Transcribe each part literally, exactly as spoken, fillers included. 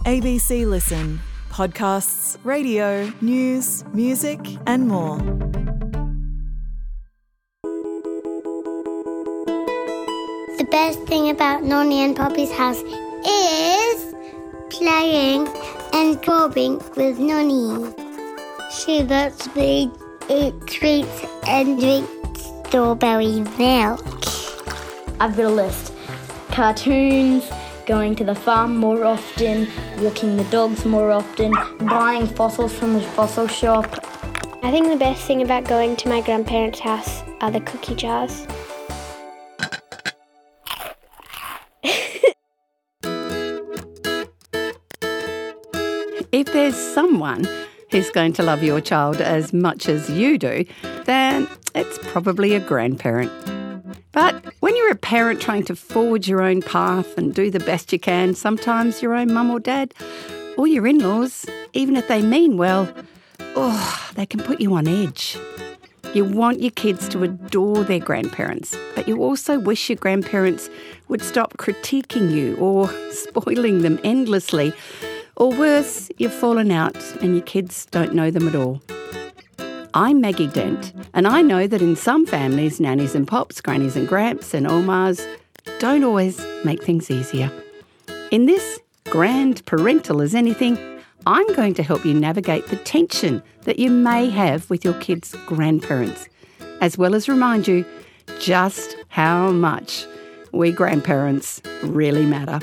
A B C Listen. Podcasts, radio, news, music and more. The best thing about Nonny and Poppy's house is playing and talking with Nonny. She lets me eat treats and drink strawberry milk. I've got a list. Cartoons, going to the farm more often, walking the dogs more often, buying fossils from the fossil shop. I think the best thing about going to my grandparents' house are the cookie jars. If there's someone who's going to love your child as much as you do, then it's probably a grandparent. But when you're a parent trying to forge your own path and do the best you can, sometimes your own mum or dad or your in-laws, even if they mean well, oh, they can put you on edge. You want your kids to adore their grandparents, but you also wish your grandparents would stop critiquing you or spoiling them endlessly. Or worse, you've fallen out and your kids don't know them at all. I'm Maggie Dent, and I know that in some families, nannies and pops, grannies and gramps and omas don't always make things easier. In this grand parental as anything, I'm going to help you navigate the tension that you may have with your kids' grandparents, as well as remind you just how much we grandparents really matter.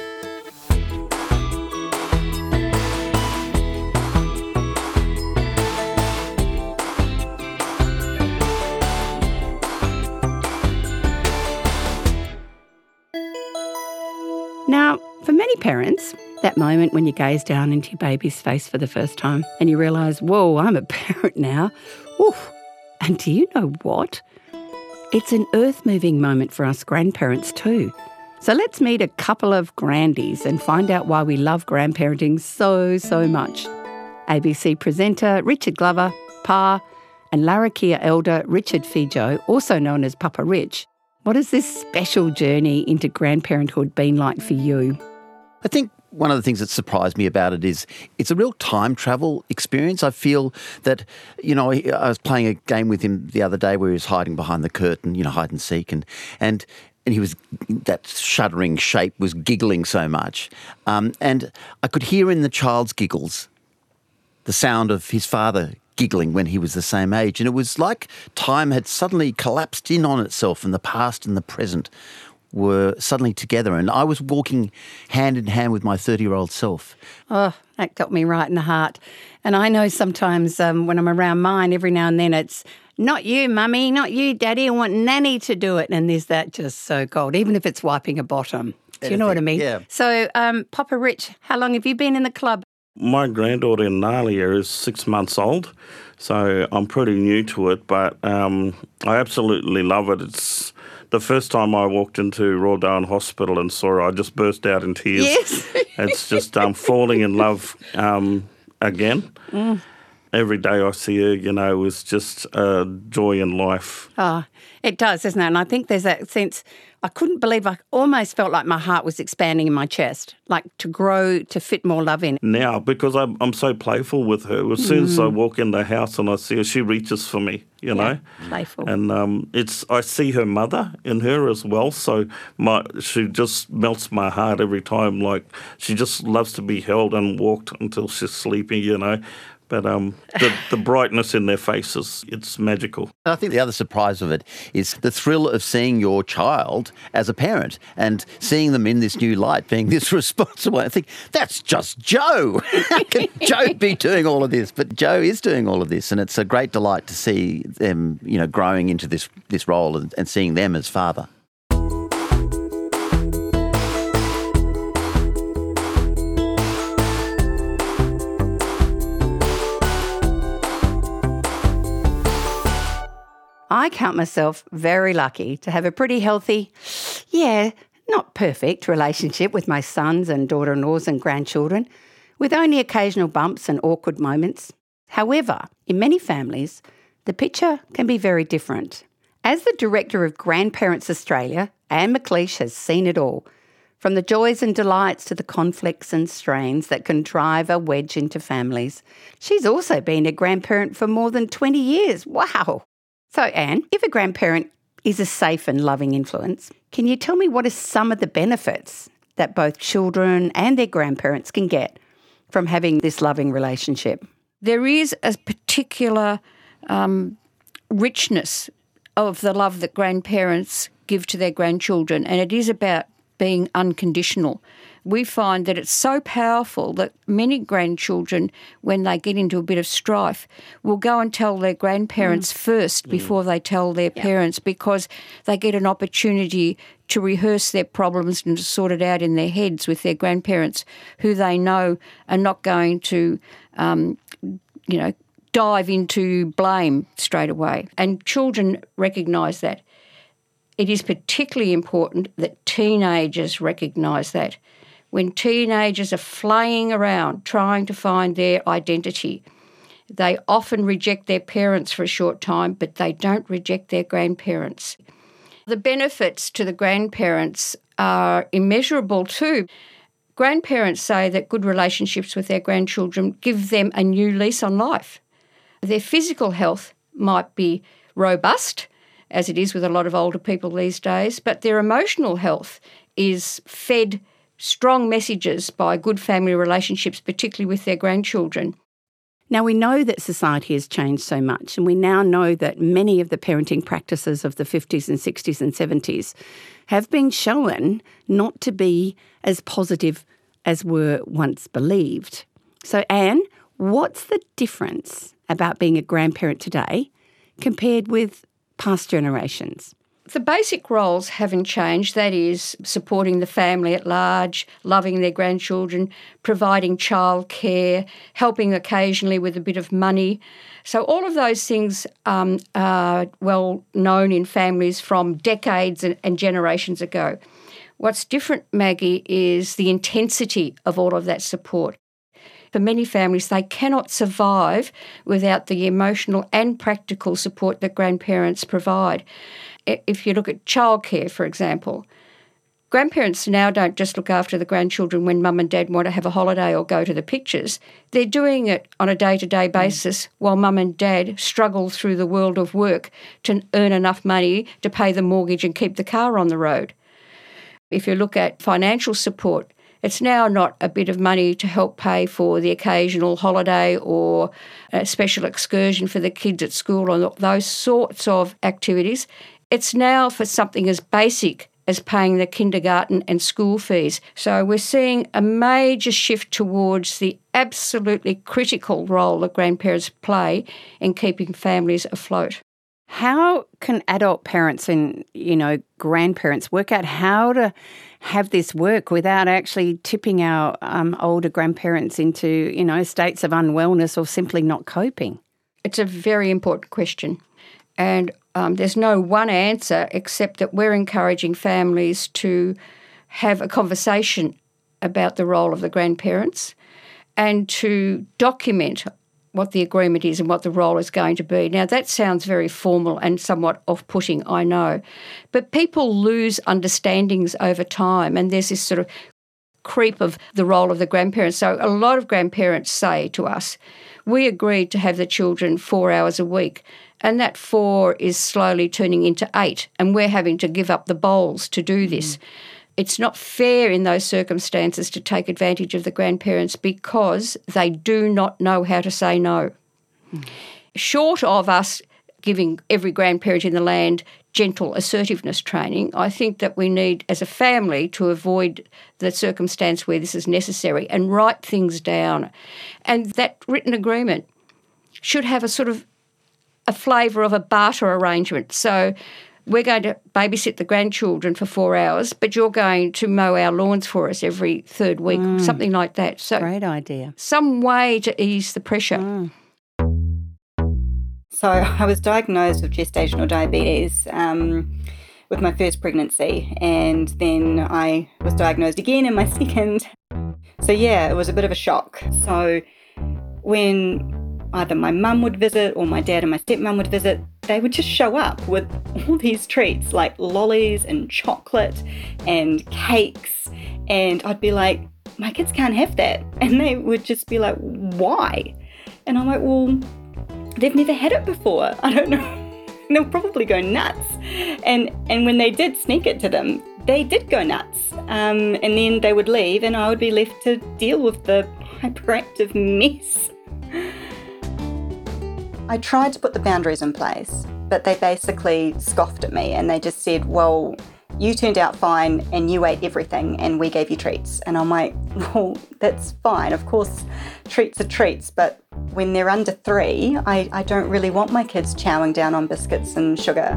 Now, for many parents, that moment when you gaze down into your baby's face for the first time and you realise, whoa, I'm a parent now. Oof. And do you know what? It's an earth-moving moment for us grandparents too. So let's meet a couple of grandies and find out why we love grandparenting so, so much. A B C presenter Richard Glover, Pa, and Larrakia elder Richard Fijo, also known as Papa Rich. What has this special journey into grandparenthood been like for you? I think one of the things that surprised me about it is it's a real time travel experience. I feel that, you know, I was playing a game with him the other day where he was hiding behind the curtain, you know, hide and seek, and and and he was, that shuddering shape was giggling so much. Um, and I could hear in the child's giggles the sound of his father giggling when he was the same age. And it was like time had suddenly collapsed in on itself and the past and the present were suddenly together. And I was walking hand in hand with my thirty-year-old self. Oh, that got me right in the heart. And I know sometimes um, when I'm around mine, every now and then it's, not you, Mummy, not you, Daddy, I want Nanny to do it. And there's that just so cold, even if it's wiping a bottom. Do you know what I mean? Yeah. So, um, Papa Rich, how long have you been in the club? My granddaughter Nalia is six months old, so I'm pretty new to it, but um, I absolutely love it. It's the first time I walked into Royal Darwin Hospital and saw her, I just burst out in tears. Yes. It's just um, falling in love um, again. Mm. Every day I see her, you know, is just a joy in life. Oh, it does, isn't it? And I think there's that sense, I couldn't believe, I almost felt like my heart was expanding in my chest, like to grow, to fit more love in. Now, because I'm, I'm so playful with her, as soon as I walk in the house and I see her, she reaches for me, you know. Yeah, playful. And um, it's I see her mother in her as well, so my she just melts my heart every time. Like, she just loves to be held and walked until she's sleeping, you know. But um, the, the brightness in their faces, it's magical. I think the other surprise of it is the thrill of seeing your child as a parent and seeing them in this new light, being this responsible. I think, that's just Joe. How can Joe be doing all of this? But Joe is doing all of this, and it's a great delight to see them, you know, growing into this, this role and, and seeing them as father. I count myself very lucky to have a pretty healthy, yeah, not perfect relationship with my sons and daughter-in-laws and grandchildren, with only occasional bumps and awkward moments. However, in many families, the picture can be very different. As the Director of Grandparents Australia, Anne McLeish has seen it all, From the joys and delights to the conflicts and strains that can drive a wedge into families. She's also been a grandparent for more than twenty years. Wow. So, Anne, if a grandparent is a safe and loving influence, can you tell me what are some of the benefits that both children and their grandparents can get from having this loving relationship? There is a particular um, richness of the love that grandparents give to their grandchildren, and it is about being unconditional. We find that it's so powerful that many grandchildren, when they get into a bit of strife, will go and tell their grandparents mm. first before mm. they tell their yep. parents, because they get an opportunity to rehearse their problems and to sort it out in their heads with their grandparents, who they know are not going to, um, you know, dive into blame straight away. And children recognise that. It is particularly important that teenagers recognise that. When teenagers are flaying around trying to find their identity, they often reject their parents for a short time, but they don't reject their grandparents. The benefits to the grandparents are immeasurable too. Grandparents say that good relationships with their grandchildren give them a new lease on life. Their physical health might be robust, as it is with a lot of older people these days, but their emotional health is fed strong messages by good family relationships, particularly with their grandchildren. Now, we know that society has changed so much, and we now know that many of the parenting practices of the fifties and sixties and seventies have been shown not to be as positive as were once believed. So, Anne, what's the difference about being a grandparent today compared with past generations? The basic roles haven't changed, that is, supporting the family at large, loving their grandchildren, providing childcare, helping occasionally with a bit of money. So all of those things um, are well known in families from decades and, and generations ago. What's different, Maggie, is the intensity of all of that support. For many families, they cannot survive without the emotional and practical support that grandparents provide. If you look at childcare, for example, grandparents now don't just look after the grandchildren when mum and dad want to have a holiday or go to the pictures. They're doing it on a day-to-day basis mm. while mum and dad struggle through the world of work to earn enough money to pay the mortgage and keep the car on the road. If you look at financial support, it's now not a bit of money to help pay for the occasional holiday or a special excursion for the kids at school or those sorts of activities. It's now for something as basic as paying the kindergarten and school fees. So we're seeing a major shift towards the absolutely critical role that grandparents play in keeping families afloat. How can adult parents and, you know, grandparents work out how to have this work without actually tipping our um, older grandparents into, you know, states of unwellness or simply not coping? It's a very important question. And um, there's no one answer except that we're encouraging families to have a conversation about the role of the grandparents and to document what the agreement is and what the role is going to be. Now, that sounds very formal and somewhat off-putting, I know, but people lose understandings over time, and there's this sort of creep of the role of the grandparents. So a lot of grandparents say to us, we agreed to have the children four hours a week, and that four is slowly turning into eight, and we're having to give up the bowls to do this. Mm. It's not fair in those circumstances to take advantage of the grandparents because they do not know how to say no. Mm. Short of us giving every grandparent in the land gentle assertiveness training, I think that we need, as a family, to avoid the circumstance where this is necessary and write things down. And that written agreement should have a sort of a flavour of a barter arrangement. So we're going to babysit the grandchildren for four hours, but you're going to mow our lawns for us every third week, mm. something like that. So great idea. Some way to ease the pressure. Mm. So I was diagnosed with gestational diabetes um, with my first pregnancy, and then I was diagnosed again in my second. So yeah, it was a bit of a shock. So when either my mum would visit or my dad and my stepmum would visit, they would just show up with all these treats like lollies and chocolate and cakes And I'd be like, my kids can't have that. And they would just be like, why? And I'm like, well, they've never had it before. I don't know. They'll probably go nuts. And and when they did sneak it to them, they did go nuts. Um, and then they would leave and I would be left to deal with the hyperactive mess. I tried to put the boundaries in place, but they basically scoffed at me and they just said, well, you turned out fine and you ate everything and we gave you treats. And I'm like, well, that's fine. Of course, treats are treats, but when they're under three, I, I don't really want my kids chowing down on biscuits and sugar.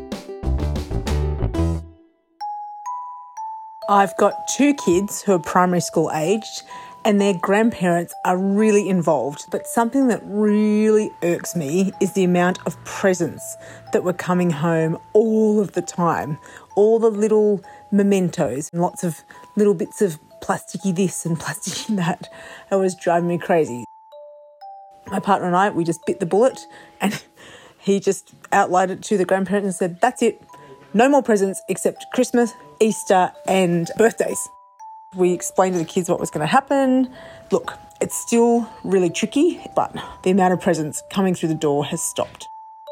I've got two kids who are primary school aged and their grandparents are really involved. But something that really irks me is the amount of presents that were coming home all of the time. All the little mementos and lots of little bits of plasticky this and plasticky that. It was driving me crazy. My partner and I, we just bit the bullet and he just outlined it to the grandparents and said, that's it. No more presents except Christmas, Easter and birthdays. We explained to the kids what was going to happen. Look, it's still really tricky, but the amount of presents coming through the door has stopped.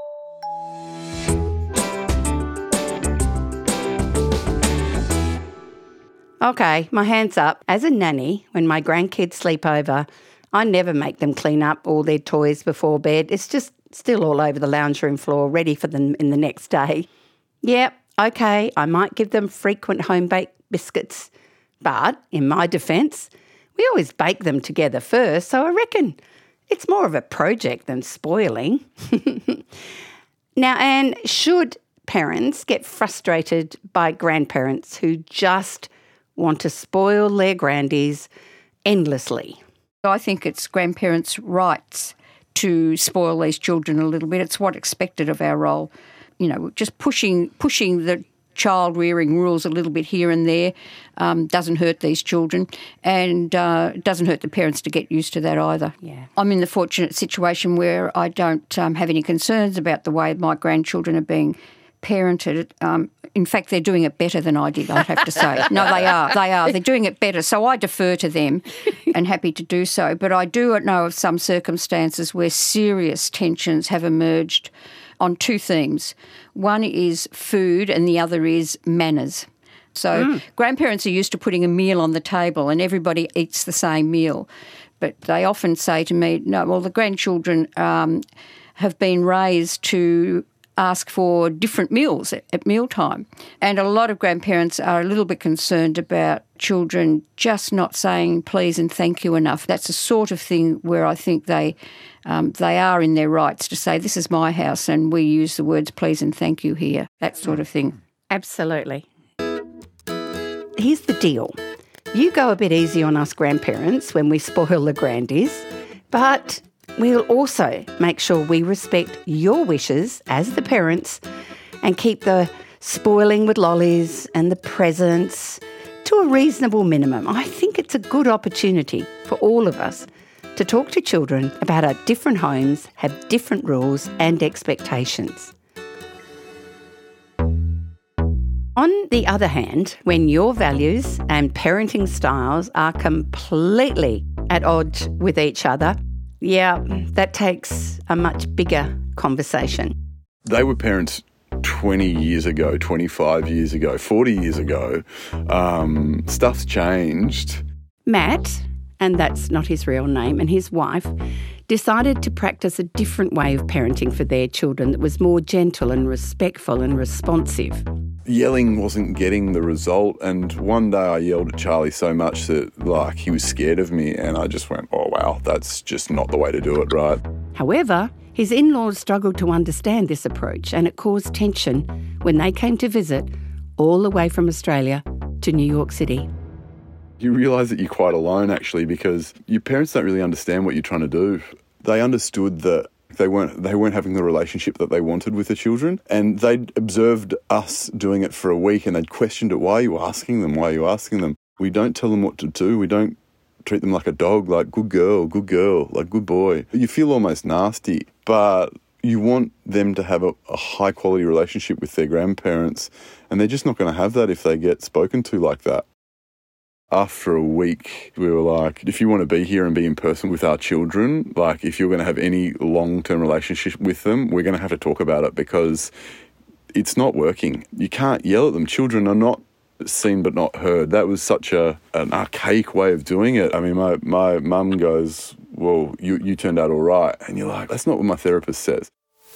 Okay, my hand's up. As a nanny, when my grandkids sleep over, I never make them clean up all their toys before bed. It's just still all over the lounge room floor, ready for them in the next day. Yep, okay, I might give them frequent home-baked biscuits, but in my defence, we always bake them together first, so I reckon it's more of a project than spoiling. Now, Anne, should parents get frustrated by grandparents who just want to spoil their grandies endlessly? I think it's grandparents' rights to spoil these children a little bit. It's what's expected of our role. You know, just pushing pushing the child rearing rules a little bit here and there um, doesn't hurt these children, and uh, it doesn't hurt the parents to get used to that either. Yeah. I'm in the fortunate situation where I don't um, have any concerns about the way my grandchildren are being parented. Um, in fact, they're doing it better than I did, I'd have to say. No, they are. They are. They're doing it better. So I defer to them and happy to do so. But I do know of some circumstances where serious tensions have emerged on two themes. One is food and the other is manners. So mm. grandparents are used to putting a meal on the table and everybody eats the same meal. But they often say to me, no, well, the grandchildren um, have been raised to ask for different meals at, at mealtime. And a lot of grandparents are a little bit concerned about children just not saying please and thank you enough. That's the sort of thing where I think they um, they are in their rights to say this is my house and we use the words please and thank you here, that sort of thing. Absolutely. Here's the deal. You go a bit easy on us grandparents when we spoil the grandies, but we'll also make sure we respect your wishes as the parents and keep the spoiling with lollies and the presents to a reasonable minimum. I think it's a good opportunity for all of us to talk to children about how different homes have different rules and expectations. On the other hand, when your values and parenting styles are completely at odds with each other, yeah, that takes a much bigger conversation. They were parents twenty years ago, twenty-five years ago, forty years ago. Um, stuff's changed. Matt, and that's not his real name, and his wife decided to practice a different way of parenting for their children that was more gentle and respectful and responsive. Yelling wasn't getting the result, and one day I yelled at Charlie so much that, like, he was scared of me, and I just went, oh, wow, that's just not the way to do it, right? However, his in-laws struggled to understand this approach, and it caused tension when they came to visit all the way from Australia to New York City. You realise that you're quite alone, actually, because your parents don't really understand what you're trying to do. They understood that They weren't they weren't having the relationship that they wanted with the children, and they'd observed us doing it for a week and they'd questioned it. Why are you asking them? Why are you asking them? We don't tell them what to do. We don't treat them like a dog, like good girl, good girl, like good boy. You feel almost nasty, but you want them to have a, a high quality relationship with their grandparents, and they're just not going to have that if they get spoken to like that. After a week, we were like, if you want to be here and be in person with our children, like if you're going to have any long-term relationship with them, we're going to have to talk about it because it's not working. You can't yell at them. Children are not seen but not heard. That was such a an archaic way of doing it. I mean, my, my mum goes, well, you, you turned out all right. And you're like, that's not what my therapist says.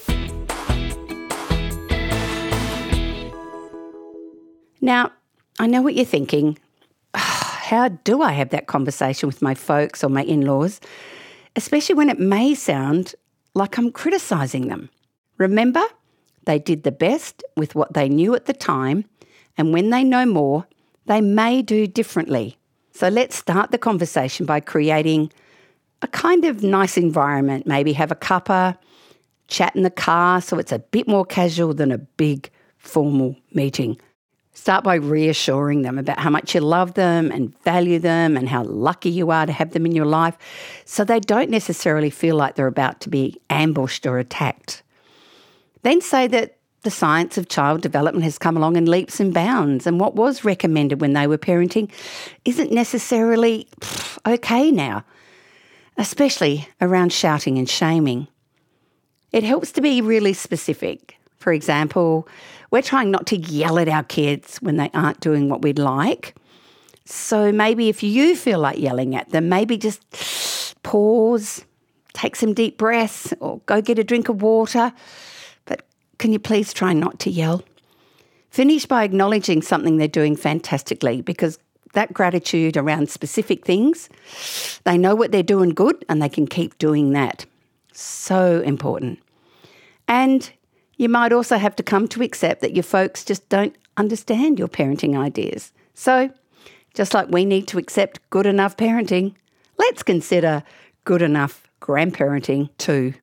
Now, I know what you're thinking. How do I have that conversation with my folks or my in-laws, especially when it may sound like I'm criticising them? Remember, they did the best with what they knew at the time, and when they know more, they may do differently. So let's start the conversation by creating a kind of nice environment. Maybe have a cuppa, chat in the car so it's a bit more casual than a big formal meeting. Start by reassuring them about how much you love them and value them and how lucky you are to have them in your life so they don't necessarily feel like they're about to be ambushed or attacked. Then say that the science of child development has come along in leaps and bounds and what was recommended when they were parenting isn't necessarily pff, okay now, especially around shouting and shaming. It helps to be really specific. For example, we're trying not to yell at our kids when they aren't doing what we'd like. So maybe if you feel like yelling at them, maybe just pause, take some deep breaths or go get a drink of water. But can you please try not to yell? Finish by acknowledging something they're doing fantastically because that gratitude around specific things, they know what they're doing good and they can keep doing that. So important. And you might also have to come to accept that your folks just don't understand your parenting ideas. So, just like we need to accept good enough parenting, let's consider good enough grandparenting too.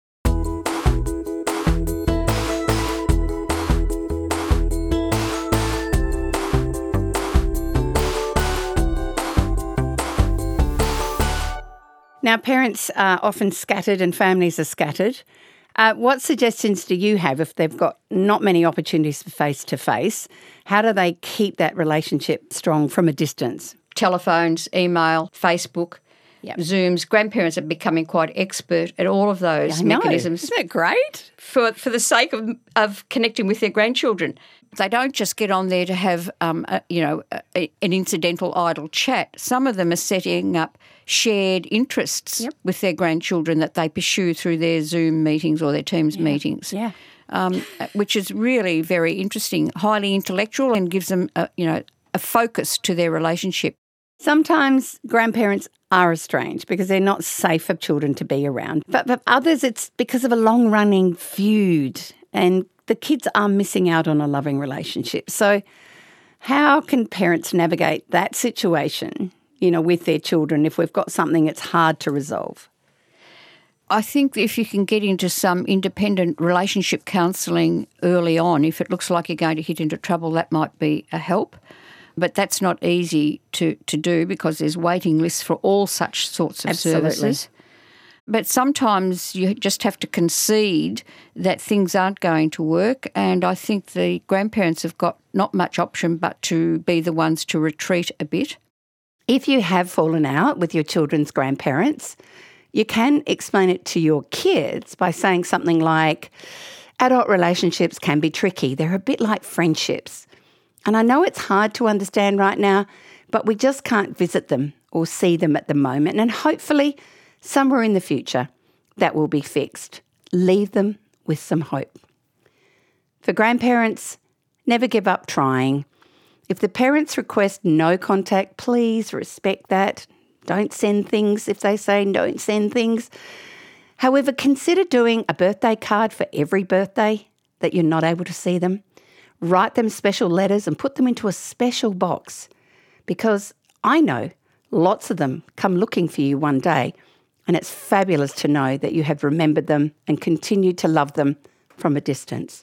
Now, parents are often scattered and families are scattered. Uh, what suggestions do you have if they've got not many opportunities for face-to-face? How do they keep that relationship strong from a distance? Telephones, email, Facebook, Yep. Zooms. Grandparents are becoming quite expert at all of those I know. mechanisms. Isn't that great? For, for the sake of, of connecting with their grandchildren. They don't just get on there to have, um, a, you know, a, an incidental idle chat. Some of them are setting up shared interests Yep. with their grandchildren that they pursue through their Zoom meetings or their Teams Yeah. meetings. Yeah. Um, which is really very interesting, highly intellectual, and gives them, a, you know, a focus to their relationship. Sometimes grandparents are estranged because they're not safe for children to be around. But for others, it's because of a long-running feud and the kids are missing out on a loving relationship. So how can parents navigate that situation, you know, with their children if we've got something that's hard to resolve? I think if you can get into some independent relationship counselling early on, if it looks like you're going to hit into trouble, that might be a help. But that's not easy to, to do because there's waiting lists for all such sorts of Absolutely. services. But sometimes you just have to concede that things aren't going to work, and I think the grandparents have got not much option but to be the ones to retreat a bit. If you have fallen out with your children's grandparents, you can explain it to your kids by saying something like, adult relationships can be tricky. They're a bit like friendships. And I know it's hard to understand right now, but we just can't visit them or see them at the moment. And hopefully, somewhere in the future, that will be fixed. Leave them with some hope. For grandparents, never give up trying. If the parents request no contact, please respect that. Don't send things if they say don't send things. However, consider doing a birthday card for every birthday that you're not able to see them. Write them special letters and put them into a special box because I know lots of them come looking for you one day, and it's fabulous to know that you have remembered them and continued to love them from a distance.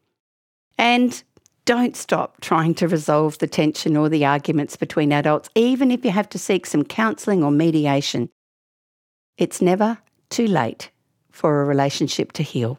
And don't stop trying to resolve the tension or the arguments between adults, even if you have to seek some counselling or mediation. It's never too late for a relationship to heal.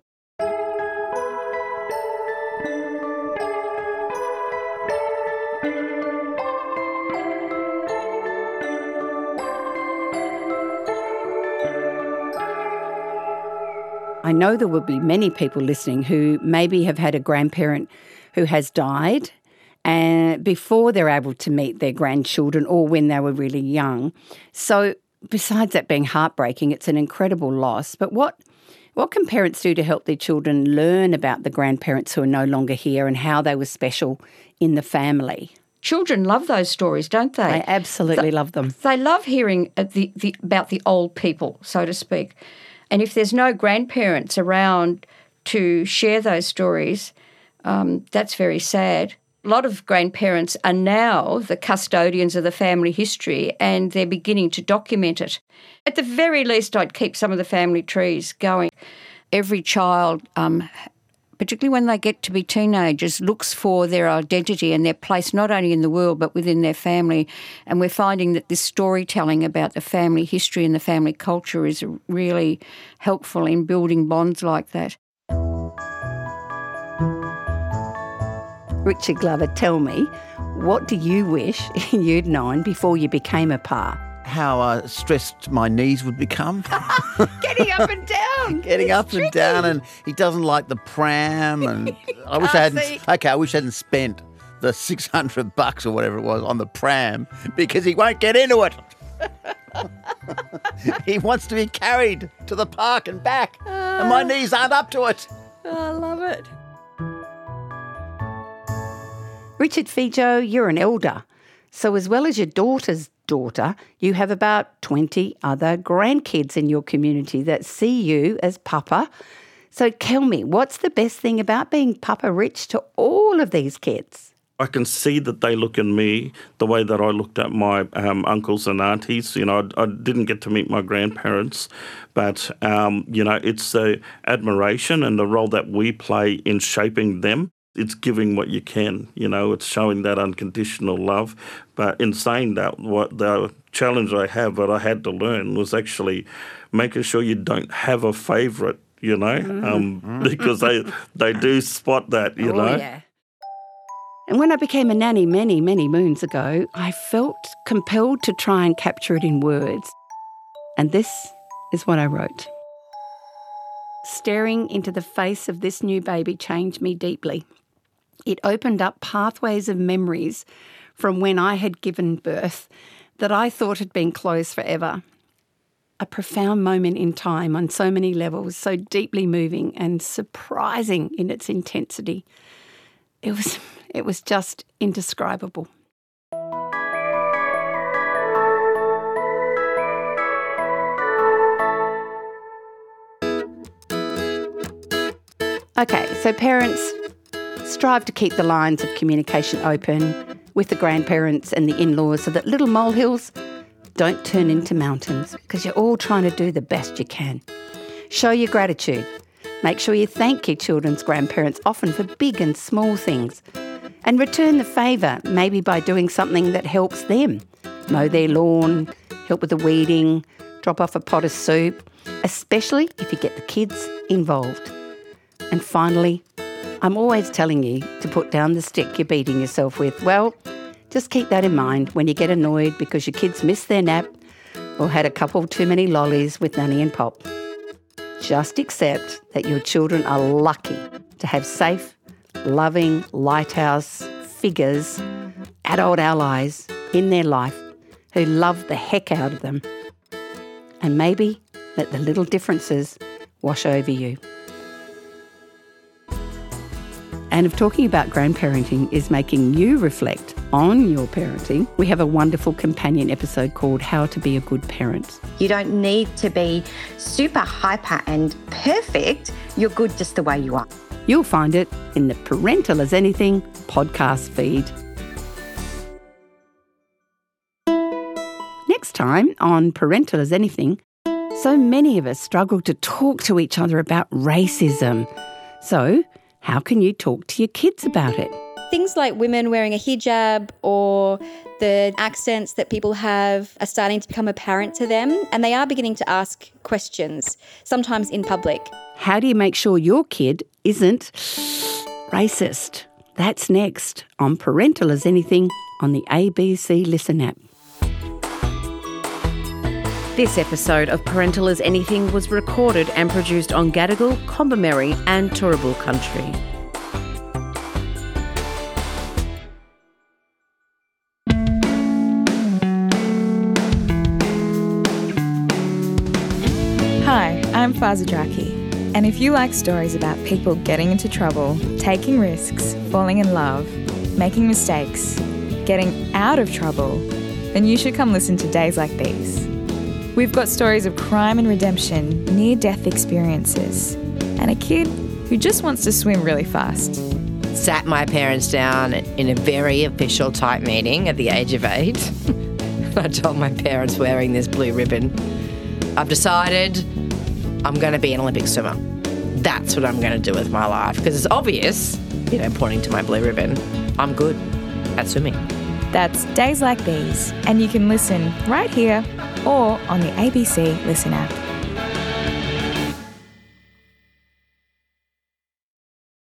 I know there will be many people listening who maybe have had a grandparent who has died and before they're able to meet their grandchildren or when they were really young. So besides that being heartbreaking, it's an incredible loss. But what what can parents do to help their children learn about the grandparents who are no longer here and how they were special in the family? Children love those stories, don't they? I absolutely They- love them. They love hearing uh, the, the, about the old people, so to speak. And if there's no grandparents around to share those stories, um, that's very sad. A lot of grandparents are now the custodians of the family history and they're beginning to document it. At the very least, I'd keep some of the family trees going. Every child, um, particularly when they get to be teenagers, looks for their identity and their place not only in the world but within their family. And we're finding that this storytelling about the family history and the family culture is really helpful in building bonds like that. Richard Glover, tell me, what do you wish you'd known before you became a pa? How uh, stressed my knees would become. Getting up and down. Getting It's up and tricky. down, and he doesn't like the pram. And I wish Ah, I hadn't. see. Okay, I wish I hadn't spent the six hundred bucks or whatever it was on the pram because he won't get into it. He wants to be carried to the park and back, and my knees aren't up to it. Oh, I love it. Richard Fijo, you're an elder. So as well as your daughter's daughter, you have about twenty other grandkids in your community that see you as Papa. So tell me, what's the best thing about being Papa Rich to all of these kids? I can see that they look at me the way that I looked at my um, uncles and aunties. You know, I, I didn't get to meet my grandparents, but, um, you know, it's the admiration and the role that we play in shaping them. It's giving what you can, you know, it's showing that unconditional love. But in saying that, what the challenge I have that I had to learn was actually making sure you don't have a favourite, you know, um, because they they do spot that, you oh, know. Yeah. And when I became a nanny many, many moons ago, I felt compelled to try and capture it in words. And this is what I wrote. Staring into the face of this new baby changed me deeply. It opened up pathways of memories from when I had given birth that I thought had been closed forever. A profound moment in time on so many levels, so deeply moving and surprising in its intensity. It was, it was just indescribable. Okay, so parents, strive to keep the lines of communication open with the grandparents and the in-laws so that little molehills don't turn into mountains because you're all trying to do the best you can. Show your gratitude. Make sure you thank your children's grandparents often for big and small things. And return the favour, maybe by doing something that helps them. Mow their lawn, help with the weeding, drop off a pot of soup, especially if you get the kids involved. And finally, I'm always telling you to put down the stick you're beating yourself with. Well, just keep that in mind when you get annoyed because your kids missed their nap or had a couple too many lollies with Nanny and Pop. Just accept that your children are lucky to have safe, loving lighthouse figures, adult allies in their life who love the heck out of them. And maybe let the little differences wash over you. And if talking about grandparenting is making you reflect on your parenting, we have a wonderful companion episode called How to Be a Good Parent. You don't need to be super hyper and perfect. You're good just the way you are. You'll find it in the Parental as Anything podcast feed. Next time on Parental as Anything, so many of us struggle to talk to each other about racism. So, how can you talk to your kids about it? Things like women wearing a hijab or the accents that people have are starting to become apparent to them, and they are beginning to ask questions, sometimes in public. How do you make sure your kid isn't racist? That's next on Parental as Anything on the A B C Listen app. This episode of Parental as Anything was recorded and produced on Gadigal, Kombumerri and Turrbal country. Hi, I'm Faza Draki, and if you like stories about people getting into trouble, taking risks, falling in love, making mistakes, getting out of trouble, then you should come listen to Days Like These. We've got stories of crime and redemption, near-death experiences, and a kid who just wants to swim really fast. Sat my parents down in a very official type meeting at the age of eight. I told my parents wearing this blue ribbon, I've decided I'm going to be an Olympic swimmer. That's what I'm going to do with my life, because it's obvious, you know, pointing to my blue ribbon, I'm good at swimming. That's Days Like These, and you can listen right here or on the A B C Listen app.